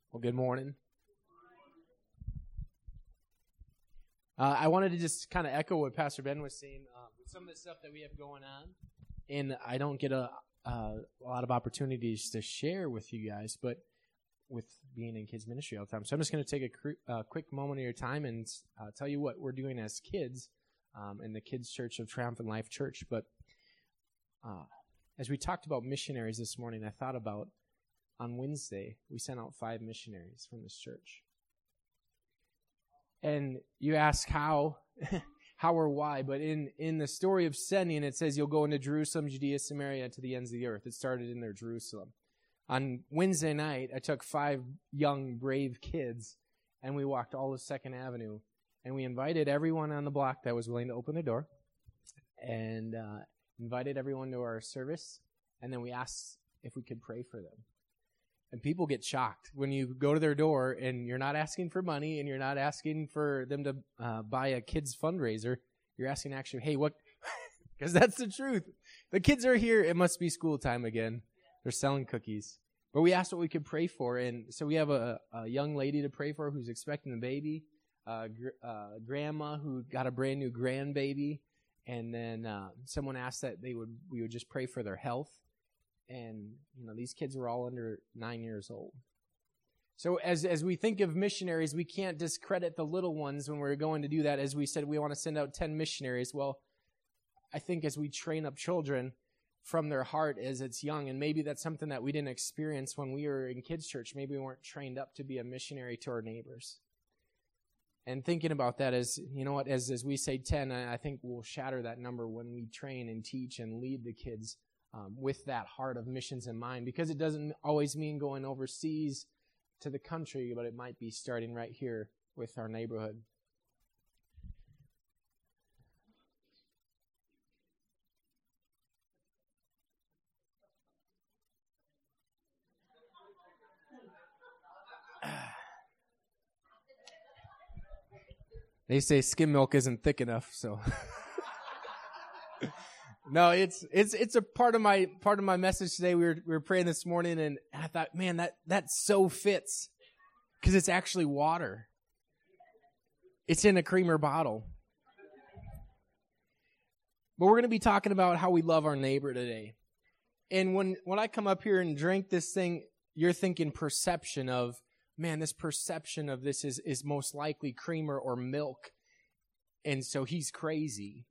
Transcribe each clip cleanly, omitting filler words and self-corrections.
Well, good morning. I wanted to just kind of echo what Pastor Ben was saying with some of the stuff that we have going on. And I don't get a lot of opportunities to share with you guys, but with being in kids ministry all the time. So I'm just going to take a quick moment of your time and tell you what we're doing as kids in the Kids Church of Triumphant Life Church. But as we talked about missionaries this morning, I thought about on Wednesday, we sent out 5 missionaries from this church. And you ask how or why, but in the story of sending, it says you'll go into Jerusalem, Judea, Samaria, to the ends of the earth. It started in there, Jerusalem. On Wednesday night, I took 5 young, brave kids, and we walked all of 2nd Avenue, and we invited everyone on the block that was willing to open the door, and invited everyone to our service, and then we asked if we could pray for them. And people get shocked when you go to their door and you're not asking for money and you're not asking for them to buy a kid's fundraiser. You're asking actually, hey, what? Because that's the truth. The kids are here. It must be school time again. They're selling cookies. But we asked what we could pray for. And so we have a young lady to pray for who's expecting a baby, grandma who got a brand new grandbaby. And then someone asked that we would just pray for their health. And, these kids were all under 9 years old. So as we think of missionaries, we can't discredit the little ones when we're going to do that. As we said, we want to send out 10 missionaries. Well, I think as we train up children from their heart as it's young, and maybe that's something that we didn't experience when we were in kids' church. Maybe we weren't trained up to be a missionary to our neighbors. And thinking about that as we say 10, I think we'll shatter that number when we train and teach and lead the kids with that heart of missions in mind, because it doesn't always mean going overseas to the country, but it might be starting right here with our neighborhood. They say skim milk isn't thick enough, so... No, it's a part of my message today. We were praying this morning, and I thought, man, that so fits, because it's actually water. It's in a creamer bottle. But we're going to be talking about how we love our neighbor today. And when I come up here and drink this thing, you're thinking perception of, man, this perception of this is most likely creamer or milk, and so he's crazy,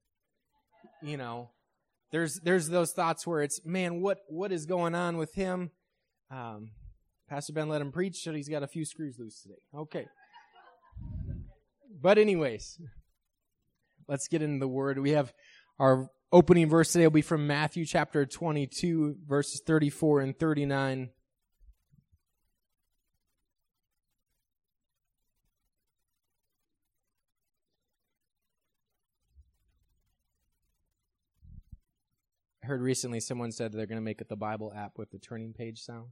There's those thoughts where it's, man, what is going on with him? Pastor Ben let him preach, so he's got a few screws loose today. Okay. But anyways, let's get into the Word. We have our opening verse today will be from Matthew chapter 22, verses 34 and 39. I heard recently someone said they're going to make it the Bible app with the turning page sound.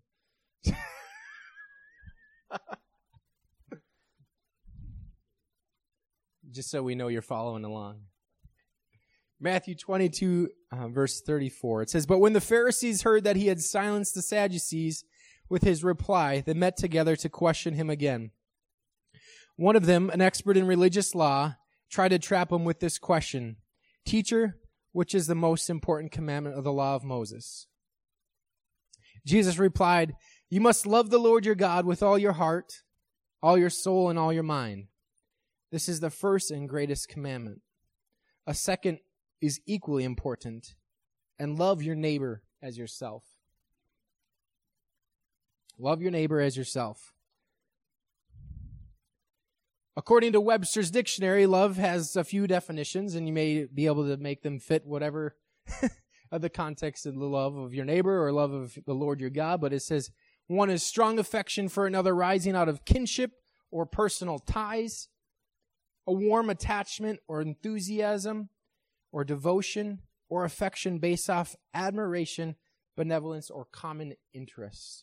Just so we know you're following along. Matthew 22, verse 34. It says, "But when the Pharisees heard that he had silenced the Sadducees with his reply, they met together to question him again. One of them, an expert in religious law, tried to trap him with this question, 'Teacher, which is the most important commandment of the law of Moses?' Jesus replied, 'You must love the Lord your God with all your heart, all your soul, and all your mind. This is the first and greatest commandment. A second is equally important, and love your neighbor as yourself.'" Love your neighbor as yourself. According to Webster's dictionary, love has a few definitions, and you may be able to make them fit whatever of the context of the love of your neighbor or love of the Lord your God. But it says, one is strong affection for another rising out of kinship or personal ties, a warm attachment or enthusiasm or devotion or affection based off admiration, benevolence, or common interests.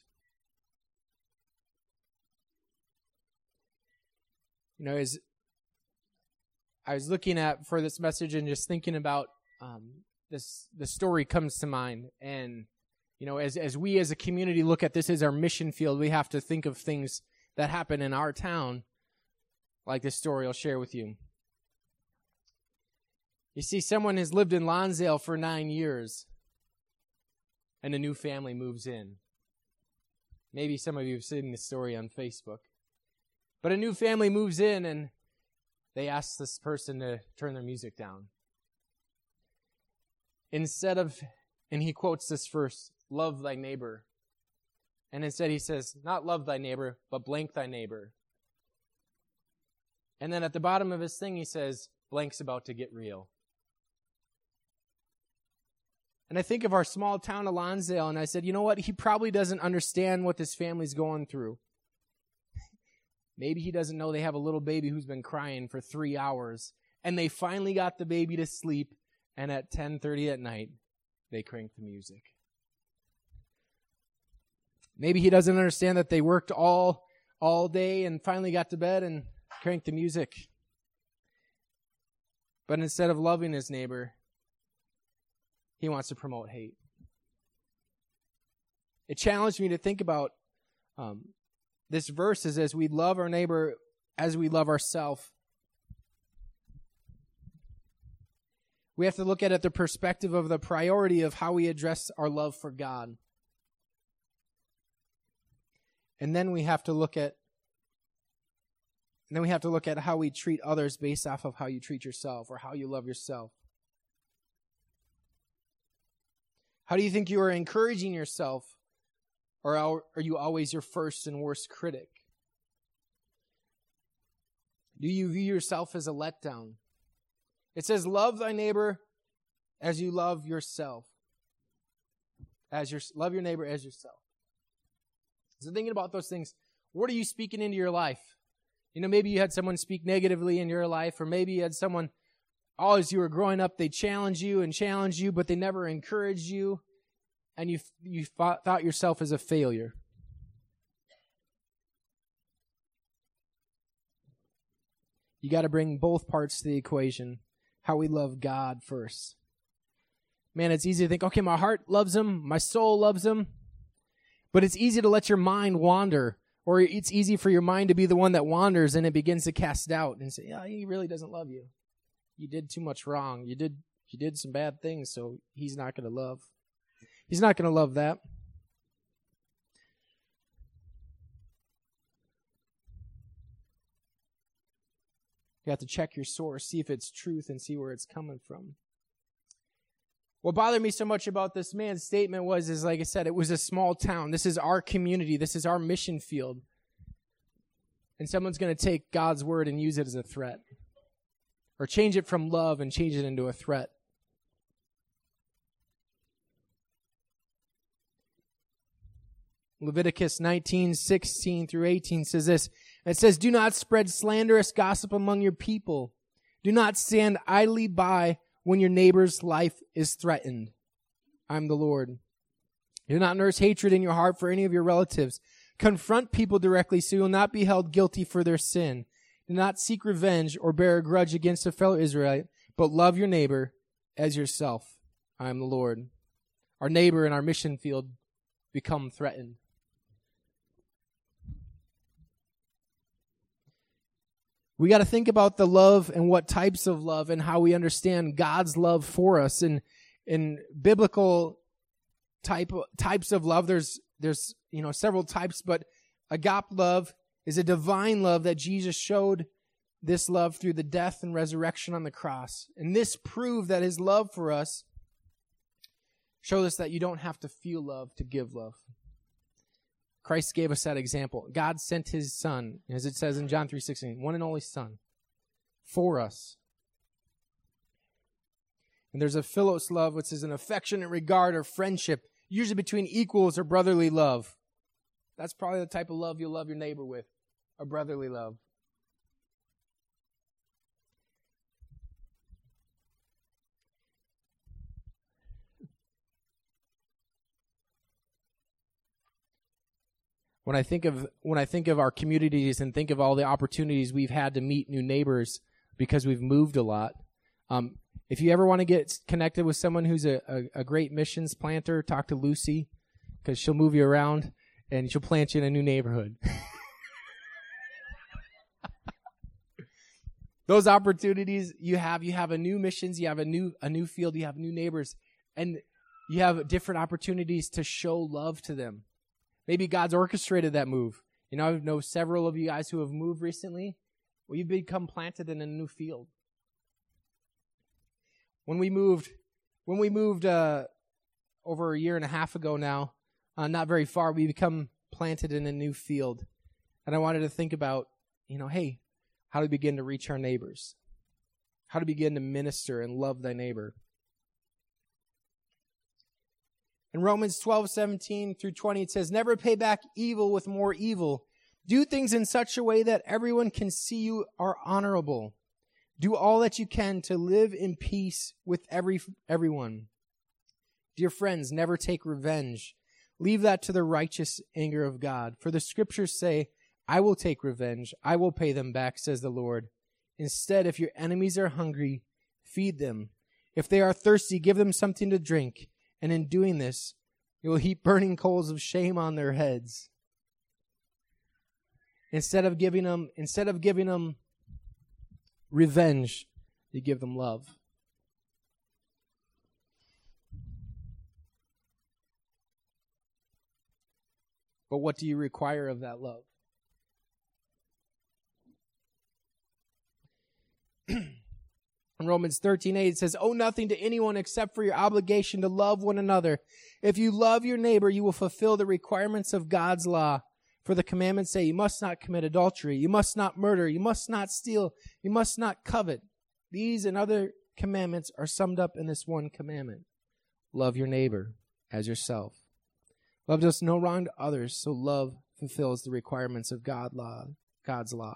As I was looking at for this message and just thinking about the story comes to mind. And, as we as a community look at this as our mission field, we have to think of things that happened in our town, like this story I'll share with you. You see, someone has lived in Lonsdale for 9 years, and a new family moves in. Maybe some of you have seen this story on Facebook. But a new family moves in, and they ask this person to turn their music down. Instead of, and he quotes this verse, love thy neighbor. And instead he says, not love thy neighbor, but blank thy neighbor. And then at the bottom of his thing he says, blank's about to get real. And I think of our small town of Lonsdale, and I said, you know what? He probably doesn't understand what this family's going through. Maybe he doesn't know they have a little baby who's been crying for 3 hours, and they finally got the baby to sleep, and at 10:30 at night, they cranked the music. Maybe he doesn't understand that they worked all day and finally got to bed and cranked the music. But instead of loving his neighbor, he wants to promote hate. It challenged me to think about this verse is as we love our neighbor as we love ourselves. We have to look at it the perspective of the priority of how we address our love for God. And then we have to look at how we treat others based off of how you treat yourself or how you love yourself. How do you think you are encouraging yourself, or are you always your first and worst critic? Do you view yourself as a letdown? It says, love thy neighbor as you love yourself. Love your neighbor as yourself. So thinking about those things, what are you speaking into your life? You know, maybe you had someone speak negatively in your life, or maybe you had someone, as you were growing up, they challenged you, but they never encouraged you, and you thought yourself as a failure. You got to bring both parts to the equation. How we love God first. Man, it's easy to think, okay, my heart loves him, my soul loves him, but it's easy to let your mind wander, or it's easy for your mind to be the one that wanders and it begins to cast doubt and say, yeah, he really doesn't love you. You did too much wrong. You did some bad things, so he's not going to love. He's not going to love that. You have to check your source, see if it's truth, and see where it's coming from. What bothered me so much about this man's statement is like I said, it was a small town. This is our community. This is our mission field. And someone's going to take God's word and use it as a threat. Or change it from love and change it into a threat. Leviticus 19:16 through 18 says this. It says, do not spread slanderous gossip among your people. Do not stand idly by when your neighbor's life is threatened. I'm the Lord. Do not nurse hatred in your heart for any of your relatives. Confront people directly so you will not be held guilty for their sin. Do not seek revenge or bear a grudge against a fellow Israelite, but love your neighbor as yourself. I am the Lord. Our neighbor in our mission field become threatened. We got to think about the love and what types of love and how we understand God's love for us. In biblical types of love, there's several types, but agape love is a divine love that Jesus showed this love through the death and resurrection on the cross. And this proved that his love for us showed us that you don't have to feel love to give love. Christ gave us that example. God sent his son, as it says in John 3:16, one and only son, for us. And there's a philos love, which is an affectionate regard or friendship, usually between equals or brotherly love. That's probably the type of love you'll love your neighbor with, a brotherly love. When I think of our communities and think of all the opportunities we've had to meet new neighbors because we've moved a lot, if you ever want to get connected with someone who's a great missions planter, talk to Lucy, because she'll move you around and she'll plant you in a new neighborhood. those opportunities you have a new missions, you have a new field, you have new neighbors, and you have different opportunities to show love to them. Maybe God's orchestrated that move. You know, I know several of you guys who have moved recently. Well, you've become planted in a new field. When we moved over a year and a half ago now, not very far, we become planted in a new field. And I wanted to think about, hey, how to begin to reach our neighbors. How to begin to minister and love thy neighbor. In Romans 12:17 through 20, it says, never pay back evil with more evil. Do things in such a way that everyone can see you are honorable. Do all that you can to live in peace with everyone. Dear friends, never take revenge. Leave that to the righteous anger of God. For the scriptures say, I will take revenge. I will pay them back, says the Lord. Instead, if your enemies are hungry, feed them. If they are thirsty, give them something to drink. And in doing this, you will heap burning coals of shame on their heads. Instead of giving them revenge, you give them love. But what do you require of that love? In Romans 13:8 it says, owe nothing to anyone except for your obligation to love one another. If you love your neighbor, you will fulfill the requirements of God's law. For the commandments say, you must not commit adultery, you must not murder, you must not steal, you must not covet. These and other commandments are summed up in this one commandment. Love your neighbor as yourself. Love does no wrong to others, so love fulfills the requirements of God's law.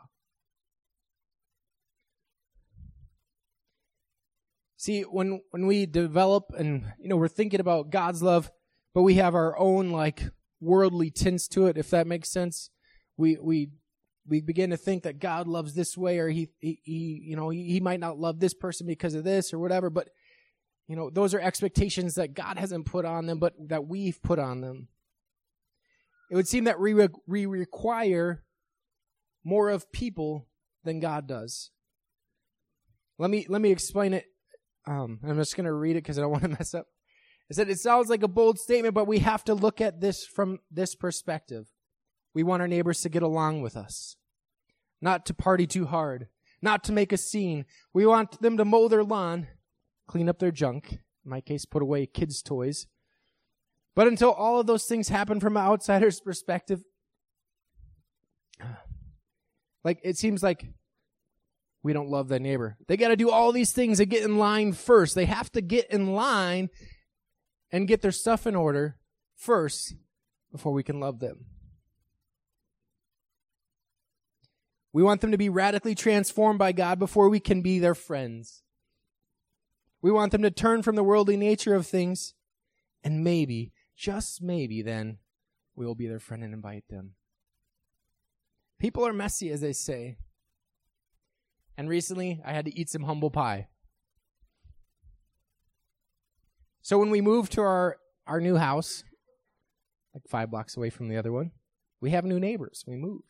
See, when we develop and, we're thinking about God's love, but we have our own, worldly tints to it, if that makes sense. We begin to think that God loves this way, or he might not love this person because of this or whatever, but, those are expectations that God hasn't put on them, but that we've put on them. It would seem that we require more of people than God does. Let me explain it. I'm just going to read it because I don't want to mess up. It said, it sounds like a bold statement, but we have to look at this from this perspective. We want our neighbors to get along with us, not to party too hard, not to make a scene. We want them to mow their lawn, clean up their junk, in my case, put away kids' toys. But until all of those things happen from an outsider's perspective, it seems like we don't love their neighbor. They got to do all these things and get in line first. They have to get in line and get their stuff in order first before we can love them. We want them to be radically transformed by God before we can be their friends. We want them to turn from the worldly nature of things, and maybe, just maybe then, we will be their friend and invite them. People are messy, as they say. And recently, I had to eat some humble pie. So when we moved to our new house, 5 blocks away from the other one, we have new neighbors. We moved.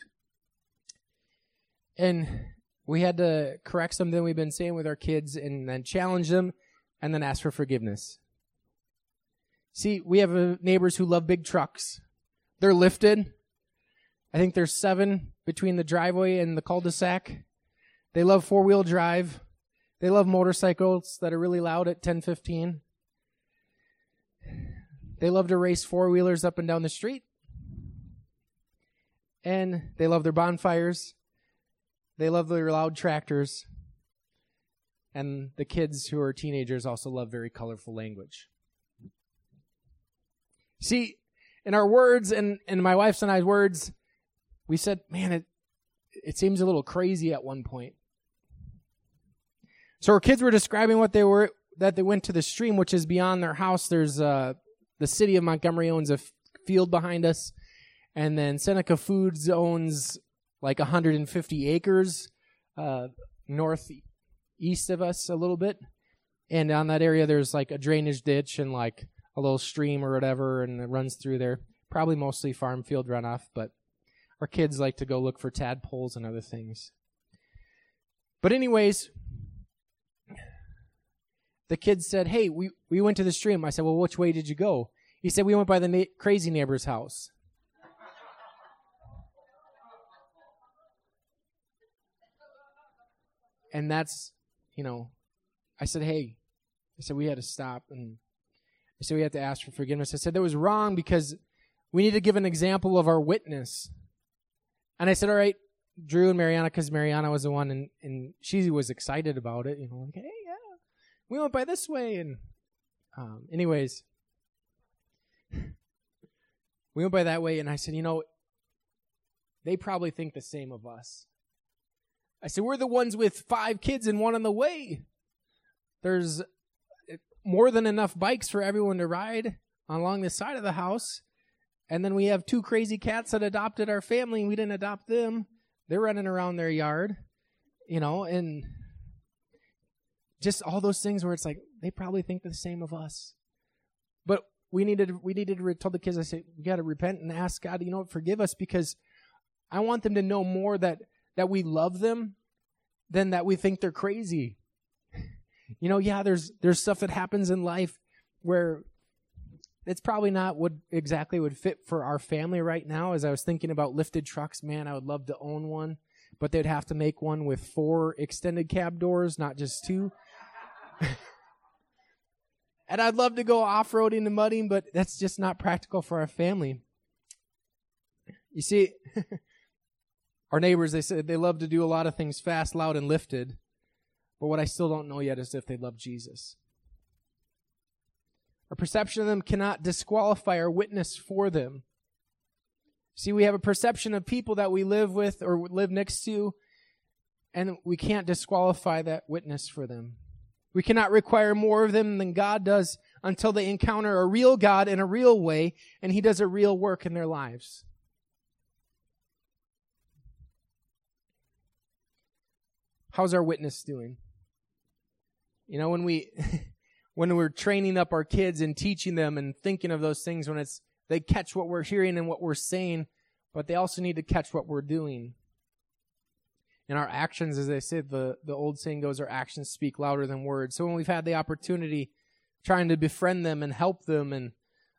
And we had to correct something we've been saying with our kids and then challenge them and then ask for forgiveness. See, we have neighbors who love big trucks. They're lifted. I think there's 7 between the driveway and the cul-de-sac. They love 4-wheel drive. They love motorcycles that are really loud at 10:15. They love to race 4-wheelers up and down the street. And they love their bonfires. They love their loud tractors. And the kids who are teenagers also love very colorful language. See, in our words, and my wife's and I's words, we said, man, it seems a little crazy at one point. So our kids were describing that they went to the stream, which is beyond their house. There's the city of Montgomery owns a field behind us, and then Seneca Foods owns 150 acres northeast of us a little bit. And on that area, there's a drainage ditch and a little stream or whatever, and it runs through there. Probably mostly farm field runoff, but our kids like to go look for tadpoles and other things. But anyways, the kid said, hey, we went to the stream. I said, well, which way did you go? He said, we went by the crazy neighbor's house. And that's, I said, hey, we had to stop. And I said, we had to ask for forgiveness. I said, that was wrong because we need to give an example of our witness. And I said, all right, Drew and Mariana, because Mariana was the one, and she was excited about it, like, hey, yeah, we went by this way. And anyways, we went by that way, and I said, they probably think the same of us. I said, we're the ones with 5 kids and one on the way. There's more than enough bikes for everyone to ride along the side of the house. And then we have 2 crazy cats that adopted our family, and we didn't adopt them. They're running around their yard, and just all those things where it's like, they probably think the same of us. But we needed to tell the kids, I said, we got to repent and ask God, forgive us, because I want them to know more that we love them than that we think they're crazy. There's stuff that happens in life where it's probably not what exactly would fit for our family right now. As I was thinking about lifted trucks, man, I would love to own one, but they'd have to make one with 4 extended cab doors, not just 2. And I'd love to go off-roading and mudding, but that's just not practical for our family. You see, our neighbors, they said they love to do a lot of things fast, loud, and lifted. But what I still don't know yet is if they love Jesus. Our perception of them cannot disqualify our witness for them. See, we have a perception of people that we live with or live next to, and we can't disqualify that witness for them. We cannot require more of them than God does until they encounter a real God in a real way, and He does a real work in their lives. How's our witness doing? When we're training up our kids and teaching them and thinking of those things, when they catch what we're hearing and what we're saying, but they also need to catch what we're doing. And our actions, as I said, the old saying goes, our actions speak louder than words. So when we've had the opportunity trying to befriend them and help them and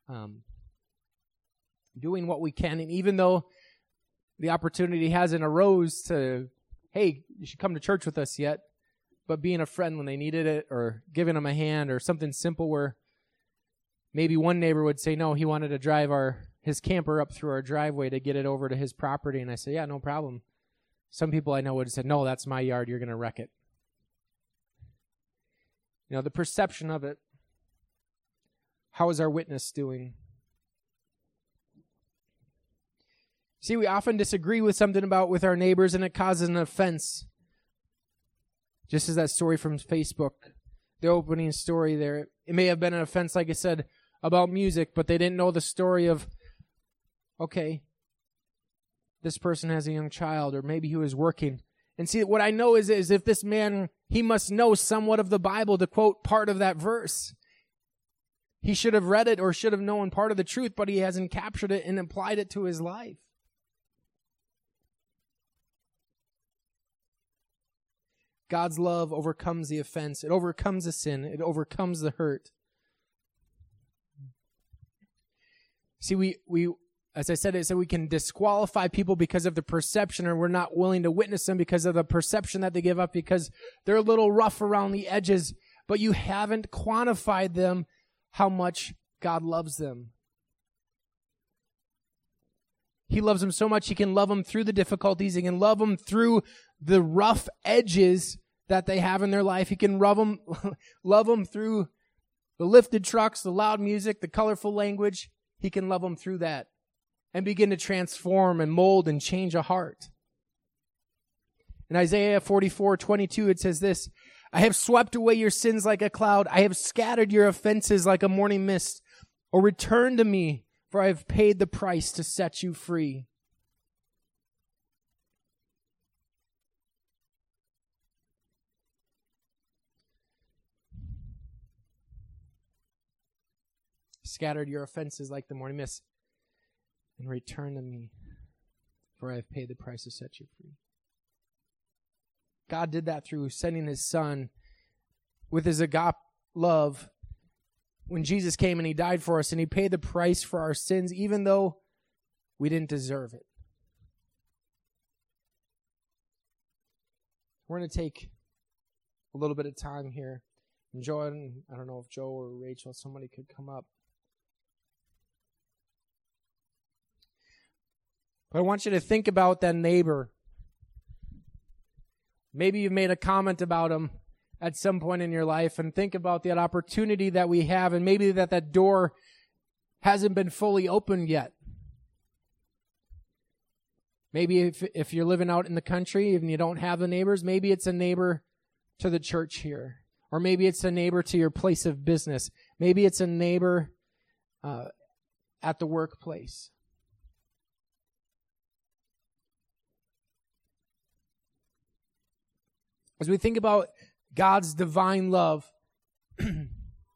doing what we can, and even though the opportunity hasn't arose to, hey, you should come to church with us yet, but being a friend when they needed it, or giving them a hand, or something simple where maybe one neighbor would say, no, he wanted to drive his camper up through our driveway to get it over to his property. And I said, yeah, no problem. Some people I know would have said, no, that's my yard. You're going to wreck it. The perception of it. How is our witness doing? See, we often disagree with something with our neighbors, and it causes an offense. Just as that story from Facebook, the opening story there. It may have been an offense, like I said, about music, but they didn't know the story of, okay, this person has a young child, or maybe he was working. And see, what I know is if this man, he must know somewhat of the Bible to quote part of that verse. He should have read it or should have known part of the truth, but he hasn't captured it and applied it to his life. God's love overcomes the offense. It overcomes the sin. It overcomes the hurt. See, we as I said, we can disqualify people because of the perception, or we're not willing to witness them because of the perception that they give up, because they're a little rough around the edges, but you haven't quantified them how much God loves them. He loves them so much, He can love them through the difficulties. He can love them through the rough edges that they have in their life. He can love them through the lifted trucks, the loud music, the colorful language. He can love them through that and begin to transform and mold and change a heart. In Isaiah 44:22, it says this, I have swept away your sins like a cloud. I have scattered your offenses like a morning mist. O return to me, for I have paid the price to set you free. Scattered your offenses like the morning mist, and return to me, for I have paid the price to set you free. God did that through sending his son with his agape love when Jesus came and he died for us and he paid the price for our sins even though we didn't deserve it. We're going to take a little bit of time here. And Joe, I don't know if Joe or Rachel, somebody could come up. But I want you to think about that neighbor. Maybe you've made a comment about him at some point in your life, and think about that opportunity that we have, and maybe that door hasn't been fully opened yet. Maybe if you're living out in the country and you don't have the neighbors, maybe it's a neighbor to the church here. Or maybe it's a neighbor to your place of business. Maybe it's a neighbor at the workplace. As we think about God's divine love, I'm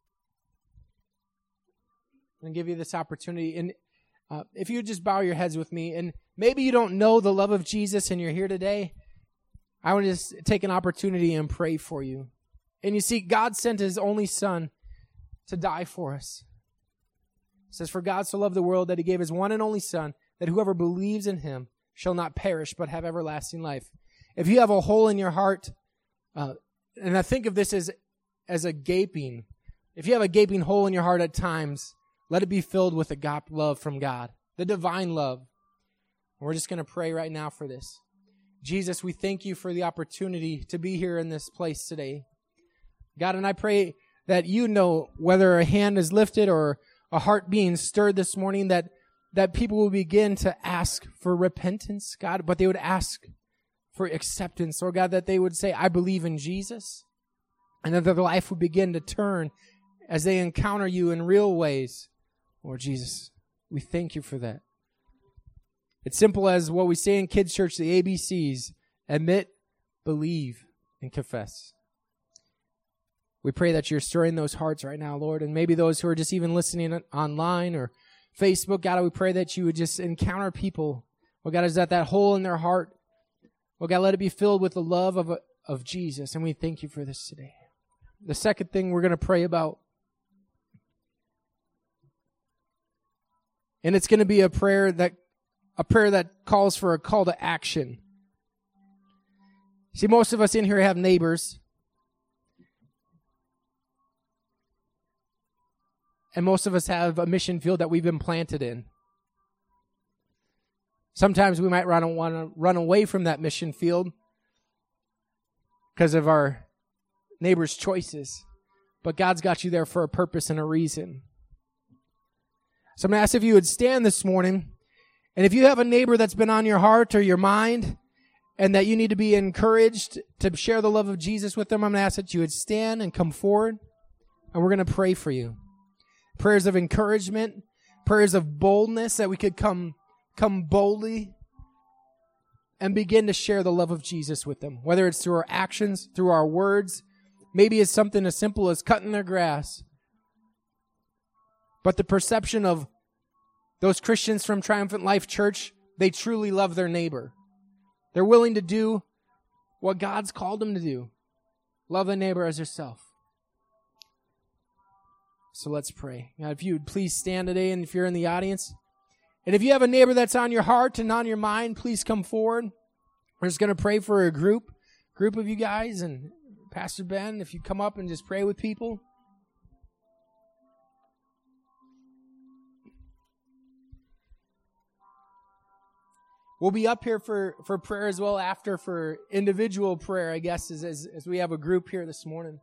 going to give you this opportunity. And if you would just bow your heads with me, and maybe you don't know the love of Jesus and you're here today, I want to just take an opportunity and pray for you. And you see, God sent his only son to die for us. It says, "For God so loved the world that he gave his one and only son, that whoever believes in him shall not perish but have everlasting life." If you have a hole in your heart, and I think of this as a gaping. If you have a gaping hole in your heart at times, let it be filled with agape love from God, the divine love. And we're just going to pray right now for this. Jesus, we thank you for the opportunity to be here in this place today. God, and I pray that you know whether a hand is lifted or a heart being stirred this morning, that people will begin to ask for repentance, God, but they would ask for acceptance, or God, that they would say, "I believe in Jesus," and that their life would begin to turn as they encounter you in real ways. Lord Jesus, we thank you for that. It's simple as what we say in kids' church, the ABCs: admit, believe, and confess. We pray that you're stirring those hearts right now, Lord, and maybe those who are just even listening online or Facebook, God, we pray that you would just encounter people. Oh, God, is that hole in their heart? Oh, God, let it be filled with the love of Jesus, and we thank you for this today. The second thing we're going to pray about, and it's going to be a prayer that calls for a call to action. See, most of us in here have neighbors, and most of us have a mission field that we've been planted in. Sometimes we might want to run away from that mission field because of our neighbor's choices. But God's got you there for a purpose and a reason. So I'm going to ask if you would stand this morning. And if you have a neighbor that's been on your heart or your mind and that you need to be encouraged to share the love of Jesus with them, I'm going to ask that you would stand and come forward. And we're going to pray for you. Prayers of encouragement, prayers of boldness, that we could come boldly and begin to share the love of Jesus with them, whether it's through our actions, through our words. Maybe it's something as simple as cutting their grass. But the perception of those Christians from Triumphant Life Church, they truly love their neighbor. They're willing to do what God's called them to do. Love the neighbor as yourself. So let's pray. God, if you would please stand today, and if you're in the audience, and if you have a neighbor that's on your heart and on your mind, please come forward. We're just going to pray for a group of you guys, and Pastor Ben, if you come up and just pray with people. We'll be up here for prayer as well after, for individual prayer, I guess, as we have a group here this morning.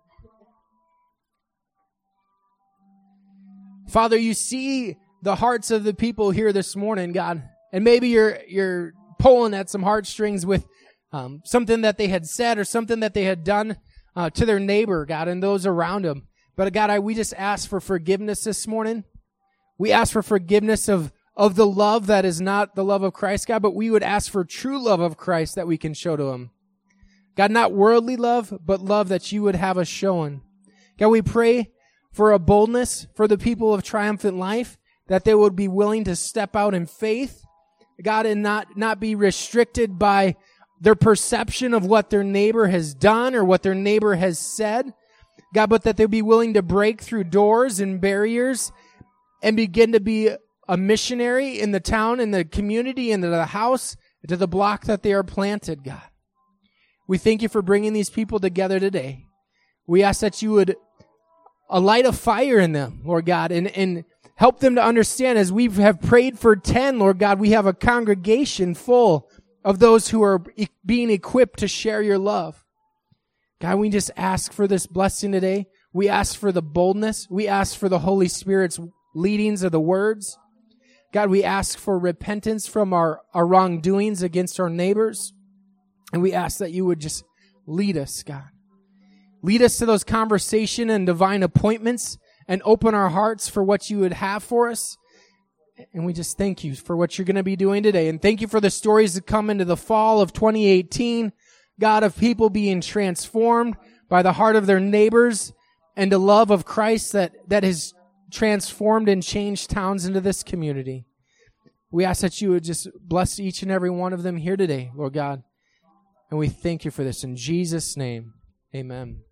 Father, you see the hearts of the people here this morning, God. And maybe you're pulling at some heartstrings with something that they had said or something that they had done to their neighbor, God, and those around them. But God, we just ask for forgiveness this morning. We ask for forgiveness of the love that is not the love of Christ, God, but we would ask for true love of Christ that we can show to him. God, not worldly love, but love that you would have us showing. God, we pray for a boldness for the people of Triumphant Life, that they would be willing to step out in faith, God, and not be restricted by their perception of what their neighbor has done or what their neighbor has said, God, but that they'll be willing to break through doors and barriers and begin to be a missionary in the town, in the community, into the house, to the block that they are planted, God. We thank you for bringing these people together today. We ask that you would light a fire in them, Lord God, and help them to understand as we have prayed for 10, Lord God, we have a congregation full of those who are being equipped to share your love. God, we just ask for this blessing today. We ask for the boldness. We ask for the Holy Spirit's leadings of the words. God, we ask for repentance from our wrongdoings against our neighbors. And we ask that you would just lead us, God. Lead us to those conversation and divine appointments and open our hearts for what you would have for us. And we just thank you for what you're going to be doing today. And thank you for the stories that come into the fall of 2018, God, of people being transformed by the heart of their neighbors and the love of Christ that has transformed and changed towns into this community. We ask that you would just bless each and every one of them here today, Lord God. And we thank you for this in Jesus' name. Amen.